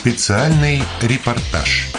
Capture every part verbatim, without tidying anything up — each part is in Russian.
Специальный репортаж.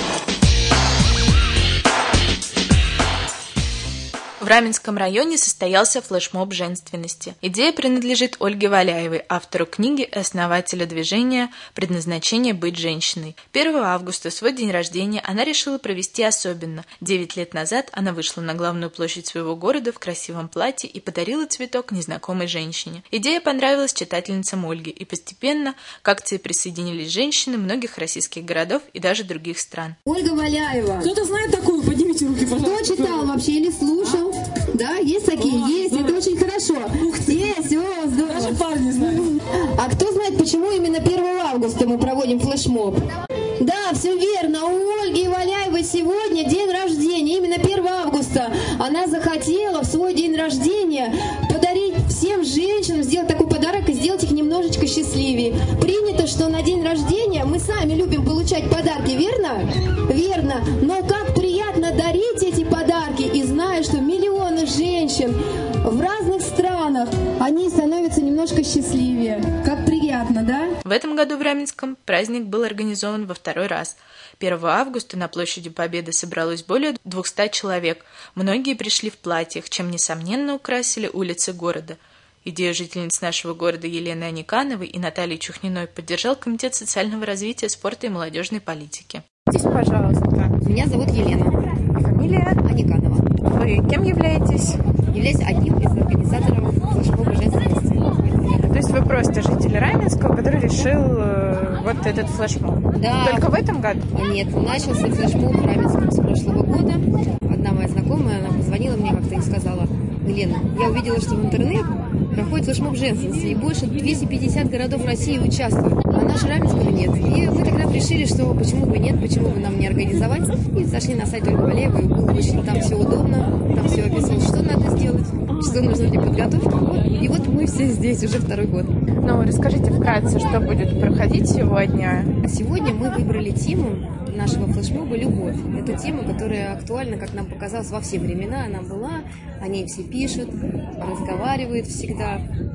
В Раменском районе состоялся флешмоб женственности. Идея принадлежит Ольге Валяевой, автору книги и основателю движения «Предназначение быть женщиной». первого августа, свой день рождения, она решила провести особенно. Девять лет назад она вышла на главную площадь своего города в красивом платье и подарила цветок незнакомой женщине. Идея понравилась читательницам Ольги, и постепенно к акции присоединились женщины многих российских городов и даже других стран. Ольга Валяева. Кто-то знает такую? Поднимите руки, пожалуйста. Кто читал вообще или слушал? Да, есть такие? О, есть, здорово. Это очень хорошо. Есть, о, здорово. Даже парни знают. А кто знает, почему именно первого августа мы проводим флешмоб? Да, все верно. У Ольги Валяевой сегодня день рождения. Именно первого августа она захотела в свой день рождения подарить всем женщинам, сделать такой подарок и сделать их немножечко счастливее. Принято, что на день рождения мы сами любим получать подарки, верно? Верно. Но как приятно дарить эти подарки и зная, что миллионы женщин в разных странах, они становятся немножко счастливее. Как приятно, да? В этом году в Раменском праздник был организован во второй раз. первого августа на площади Победы собралось более двухсот человек. Многие пришли в платьях, чем, несомненно, украсили улицы города. Идею жительниц нашего города Елены Аникановой и Натальи Чухниной поддержал Комитет социального развития, спорта и молодежной политики. Здесь, пожалуйста. Меня зовут Елена. Фамилия? Аниканова. Вы кем являетесь? Являюсь одним из организаторов флешмоба женственности. То есть вы просто житель Раменского, который решил э, вот этот флешмоб? Да. Только в этом году? Нет, начался флешмоб в Раменском с прошлого года. Одна моя знакомая, она позвонила мне как-то и сказала: Елена, я увидела, что в интернет проходит флешмоб женственности, и больше двухсот пятидесяти городов России участвуют, а наш Раменского нет. И мы тогда решили, что почему бы нет, почему бы нам не организовать. И зашли на сайт Ольги Валяевой, было очень там все удобно, там все описывалось, что надо сделать, что нужно для подготовки. Вот. И вот мы все здесь уже второй год. Ну, расскажите вкратце, что будет проходить сегодня. Сегодня мы выбрали тему нашего флешмоба «Любовь». Это тема, которая актуальна, как нам показалось, во все времена. Она была, о ней все пишут, разговаривают всегда.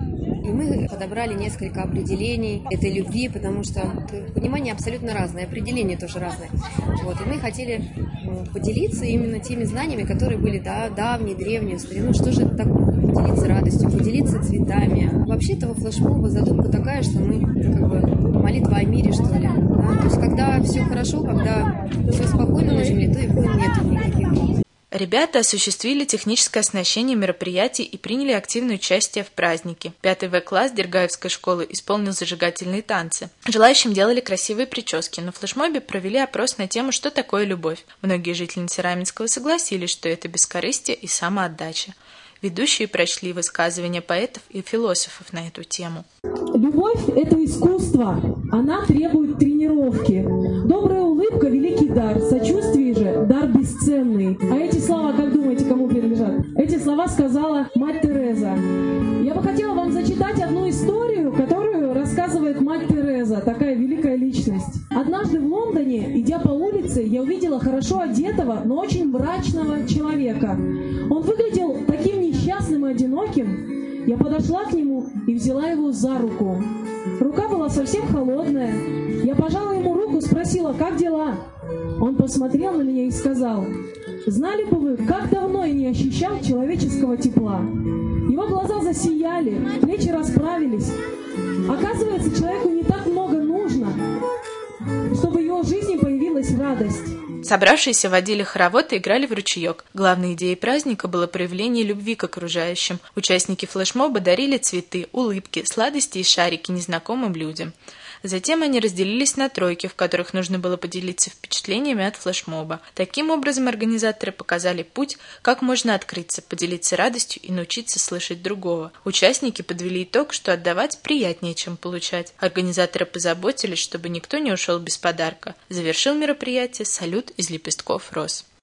И мы подобрали несколько определений этой любви, потому что понимание абсолютно разное, определения тоже разные. Вот. И мы хотели поделиться именно теми знаниями, которые были да, давние, древние, старину. Что же это такое? Поделиться радостью, поделиться цветами. Вообще этого флешмоба задумка такая, что мы как бы молитва о мире, что ли. Да? То есть когда все хорошо, когда все спокойно на земле, то и войн нету никаких. Ребята осуществили техническое оснащение мероприятий и приняли активное участие в празднике. Пятый В-класс Дергаевской школы исполнил зажигательные танцы. Желающим делали красивые прически. На флешмобе провели опрос на тему «Что такое любовь?». Многие жительницы Раменского согласились, что это бескорыстие и самоотдача. Ведущие прочли высказывания поэтов и философов на эту тему. Любовь – это искусство. Она требует тренировки. Добрая улыбка – великий дар. Сочувствие же – дар бесценный. А эти слова, как думаете, кому принадлежат? Эти слова сказала мать Тереза. Я бы хотела вам зачитать одну историю, которую рассказывает мать Тереза, такая великая личность. Однажды в Лондоне, идя по улице, я увидела хорошо одетого, но очень мрачного человека. Он выглядел таким несчастным и одиноким. Я подошла к нему и взяла его за руку. Рука была совсем холодная. Я пожала ему руку, спросила: «Как дела?» Он посмотрел на меня и сказал: «Знали бы вы, как давно я не ощущал человеческого тепла». Его глаза засияли, плечи расправились. Оказывается, человеку не так много нужно, чтобы в его жизни появилась радость. Собравшиеся водили хоровод и играли в ручеек. Главной идеей праздника было проявление любви к окружающим. Участники флешмоба дарили цветы, улыбки, сладости и шарики незнакомым людям. Затем они разделились на тройки, в которых нужно было поделиться впечатлениями от флешмоба. Таким образом, организаторы показали путь, как можно открыться, поделиться радостью и научиться слышать другого. Участники подвели итог, что отдавать приятнее, чем получать. Организаторы позаботились, чтобы никто не ушел без подарка. Завершил мероприятие салют из лепестков роз.